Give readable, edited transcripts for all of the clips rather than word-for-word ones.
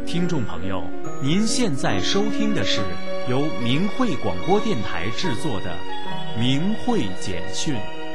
听众朋友，您现在收听的是由明慧广播电台制作的《明慧简讯》。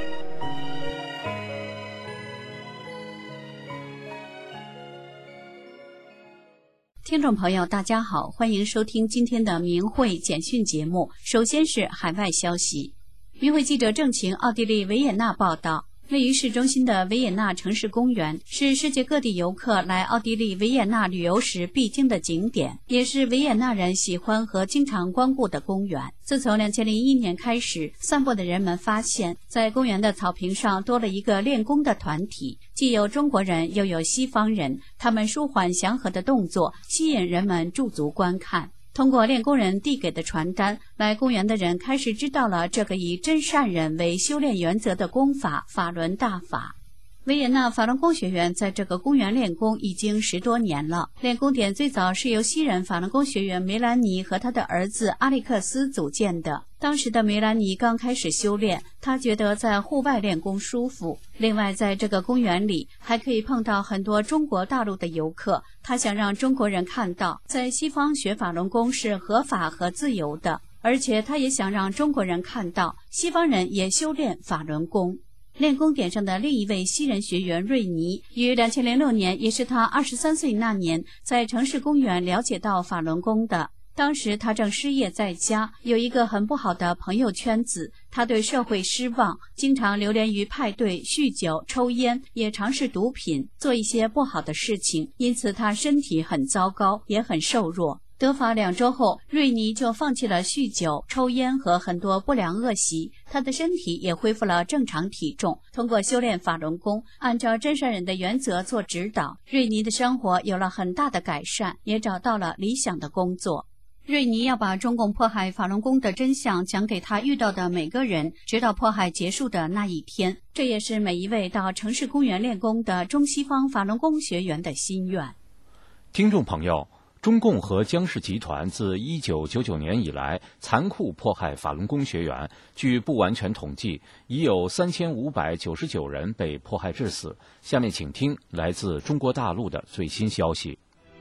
听众朋友，大家好，欢迎收听今天的明慧简讯节目。首先是海外消息。明慧记者郑晴奥地利维也纳报道，位于市中心的维也纳城市公园是世界各地游客来奥地利维也纳旅游时必经的景点，也是维也纳人喜欢和经常光顾的公园。自从2001年开始，散步的人们发现，在公园的草坪上多了一个练功的团体，既有中国人又有西方人，他们舒缓祥和的动作吸引人们驻足观看。通过练功人递给的传单，来公园的人开始知道了这个以真善忍为修炼原则的功法——法轮大法。维也纳法轮功学院在这个公园练功已经10多年了。练功点最早是由西人法轮功学员梅兰妮和她的儿子阿历克斯组建的。当时的梅兰妮刚开始修炼，她觉得在户外练功舒服。另外，在这个公园里还可以碰到很多中国大陆的游客，她想让中国人看到，在西方学法轮功是合法和自由的，而且她也想让中国人看到，西方人也修炼法轮功。练功点上的另一位西人学员瑞尼，于2006年，也是他23岁那年，在城市公园了解到法轮功的。当时他正失业在家，有一个很不好的朋友圈子，他对社会失望，经常流连于派对、酗酒、抽烟，也尝试毒品，做一些不好的事情，因此他身体很糟糕，也很瘦弱。得法2周后，瑞尼就放弃了酗酒、抽烟和很多不良恶习，他的身体也恢复了正常体重。通过修炼法轮功，按照真善忍的原则做指导，瑞尼的生活有了很大的改善，也找到了理想的工作。瑞尼要把中共迫害法轮功的真相讲给他遇到的每个人，直到迫害结束的那一天。这也是每一位到城市公园练功的中西方法轮功学员的心愿。 听众朋友，中共和江氏集团自1999年以来残酷迫害法轮功学员，据不完全统计，已有3599人被迫害致死。下面请听来自中国大陆的最新消息。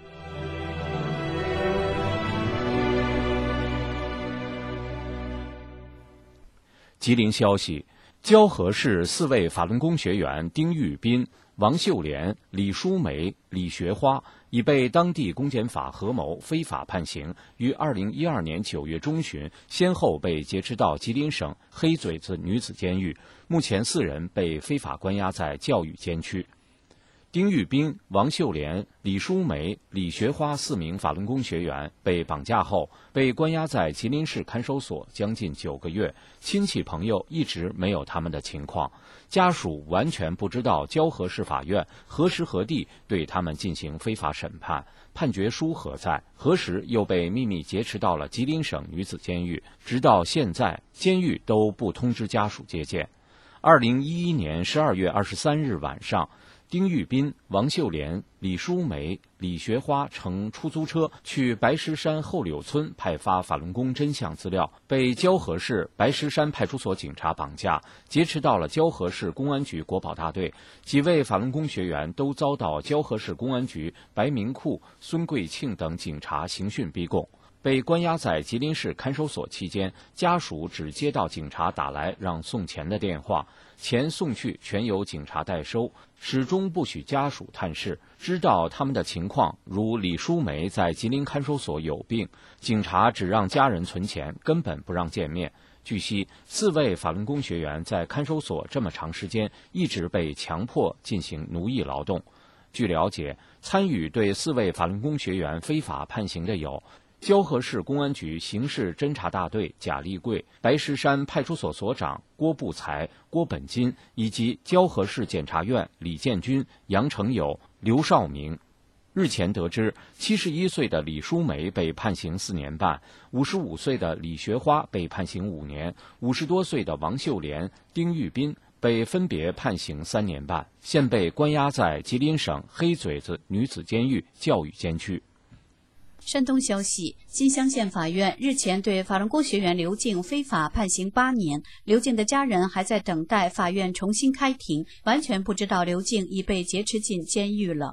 吉林消息，蛟河市4位法轮功学员丁玉斌、王秀莲、李淑梅、李学花已被当地公检法合谋非法判刑，于2012年9月中旬先后被劫持到吉林省黑嘴子女子监狱，目前4人被非法关押在教育监区。丁玉斌、王秀莲、李淑梅、李学花4名法轮功学员被绑架后，被关押在吉林市看守所将近9个月，亲戚朋友一直没有他们的情况，家属完全不知道蛟河市法院何时何地对他们进行非法审判，判决书何在，何时又被秘密劫持到了吉林省女子监狱，直到现在监狱都不通知家属接见。2011年12月23日晚上，丁玉斌、王秀莲、李淑梅、李学花乘出租车去白石山后柳村派发法轮功真相资料，被蛟河市白石山派出所警察绑架，劫持到了蛟河市公安局国保大队。几位法轮功学员都遭到蛟河市公安局白明库、孙贵庆等警察刑讯逼供。被关押在吉林市看守所期间，家属只接到警察打来让送钱的电话，钱送去全由警察代收，始终不许家属探视。知道他们的情况，如李淑梅在吉林看守所有病，警察只让家人存钱，根本不让见面。据悉，4位法轮功学员在看守所这么长时间，一直被强迫进行奴役劳动。据了解，参与对4位法轮功学员非法判刑的有蛟河市公安局刑事侦查大队贾立贵、白石山派出所所长郭步才、郭本金，以及蛟河市检察院李建军、杨成友、刘少明。日前得知，71岁的李淑梅被判刑4年半，55岁的李学花被判刑5年，50多岁的王秀莲、丁玉斌被分别判刑3年半，现被关押在吉林省黑嘴子女子监狱教育监区。 山东消息，新乡县法院日前对法轮功学员刘静非法判刑8年，刘静的家人还在等待法院重新开庭，完全不知道刘静已被劫持进监狱了。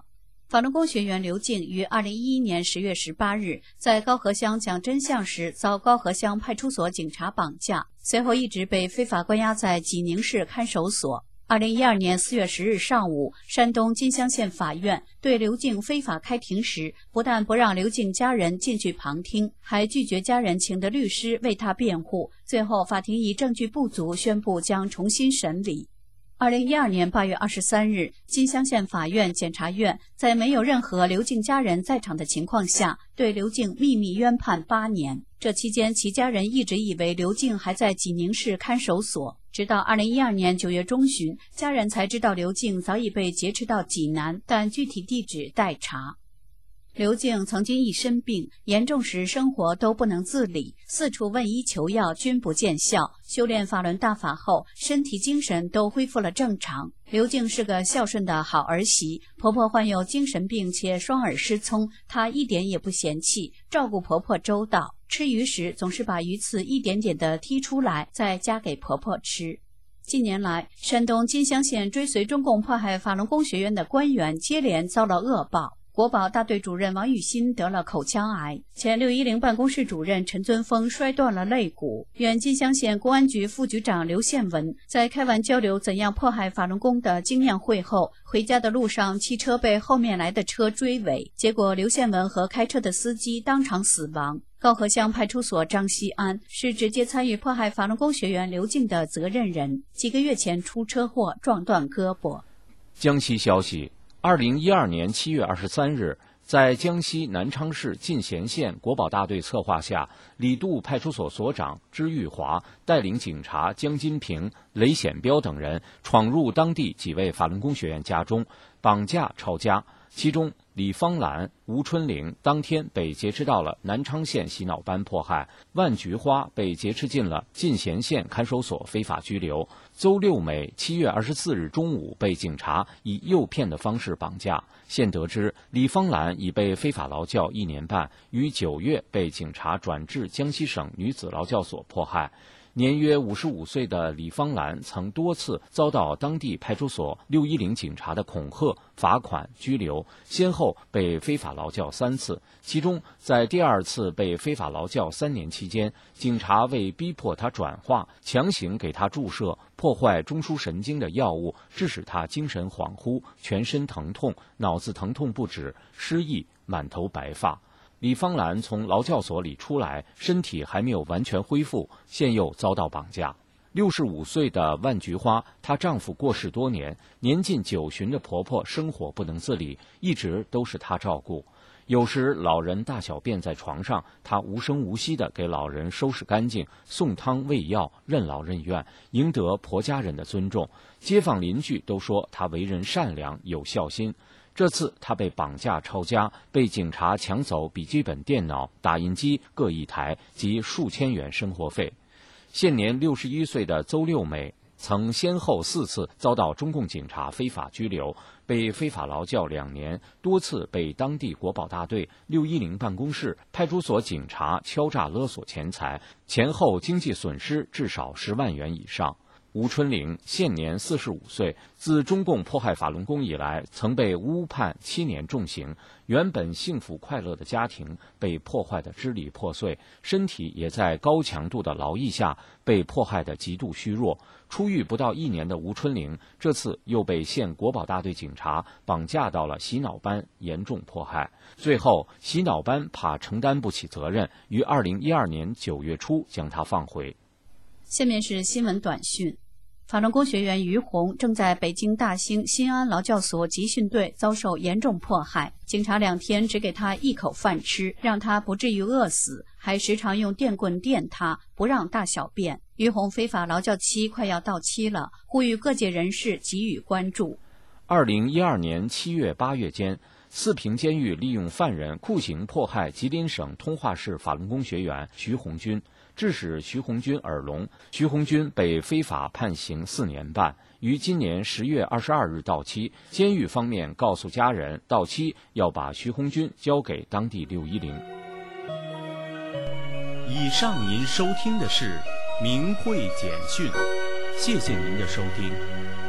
法轮功学员刘静于2011年10月18日在高河乡讲真相时遭高河乡派出所警察绑架，随后一直被非法关押在济宁市看守所。2012年4月10日上午，山东金乡县法院对刘静非法开庭时，不但不让刘静家人进去旁听，还拒绝家人请的律师为他辩护。最后，法庭以证据不足，宣布将重新审理。2012年8月23日，金乡县法院检察院在没有任何刘静家人在场的情况下，对刘静秘密冤判8年。这期间，其家人一直以为刘静还在济宁市看守所，直到2012年9月中旬，家人才知道刘静早已被劫持到济南，但具体地址待查。刘静曾经一身病，严重时生活都不能自理，四处问医求药均不见效。修炼法轮大法后，身体精神都恢复了正常。刘静是个孝顺的好儿媳，婆婆患有精神病且双耳失聪，她一点也不嫌弃，照顾婆婆周到。吃鱼时总是把鱼刺一点点地剔出来，再夹给婆婆吃。近年来，山东金乡县追随中共迫害法轮功学员的官员接连遭了恶报。国保大队主任王玉新得了口腔癌，前610办公室主任陈尊峰摔断了肋骨，原金乡县公安局副局长刘宪文在开完交流怎样迫害法轮功的经验会后，回家的路上汽车被后面来的车追尾，结果刘宪文和开车的司机当场死亡。高河乡派出所张锡安是直接参与迫害法轮功学员刘静的责任人，几个月前出车祸撞断胳膊。 江西消息，2012年7月23日，在江西南昌市进贤县国保大队策划下，李渡派出所所长支玉华带领警察江金平、雷显彪等人闯入当地几位法轮功学员家中，绑架抄家。其中李芳兰、吴春玲当天被劫持到了南昌县洗脑班迫害，万菊花被劫持进了进贤县看守所非法拘留，邹六美7月24日中午被警察以诱骗的方式绑架。现得知李芳兰已被非法劳教1年半，于9月被警察转至江西省女子劳教所迫害。年约55岁的李芳兰曾多次遭到当地派出所610警察的恐吓、罚款、拘留，先后被非法劳教3次。其中，在第2次被非法劳教3年期间，警察为逼迫他转化，强行给他注射破坏中枢神经的药物，致使他精神恍惚、全身疼痛、脑子疼痛不止、失忆、满头白发。李芳兰从劳教所里出来，身体还没有完全恢复，现又遭到绑架。65岁的万菊花，她丈夫过世多年，年近90的婆婆生活不能自理，一直都是她照顾。有时老人大小便在床上，她无声无息地给老人收拾干净，送汤喂药，任劳任怨，赢得婆家人的尊重。街坊邻居都说她为人善良，有孝心。这次他被绑架抄家，被警察抢走笔记本电脑、打印机各1台及数千元生活费。现年61岁的邹六美曾先后4次遭到中共警察非法拘留，被非法劳教2年，多次被当地国保大队610办公室、派出所警察敲诈勒索钱财，前后经济损失至少10万元以上。吴春玲现年45岁，自中共迫害法轮功以来，曾被误判7年重刑。原本幸福快乐的家庭被破坏得支离破碎，身体也在高强度的劳役下被迫害得极度虚弱。出狱不到1年的吴春玲，这次又被县国保大队警察绑架到了洗脑班，严重迫害。最后，洗脑班怕承担不起责任，于2012年9月初将他放回。 下面是新闻短讯。法轮功学员于红正在北京大兴新安劳教所集训队遭受严重迫害，警察2天只给他1口饭吃，让他不至于饿死，还时常用电棍电他，不让大小便。于红非法劳教期快要到期了，呼吁各界人士给予关注。 2012年7月8月间，四平监狱利用犯人酷刑迫害吉林省通化市法轮功学员徐红军，致使徐红军耳聋，徐红军被非法判刑4年半，于今年10月22日到期。监狱方面告诉家人，到期要把徐红军交给当地610。 以上您收听的是明慧简讯，谢谢您的收听。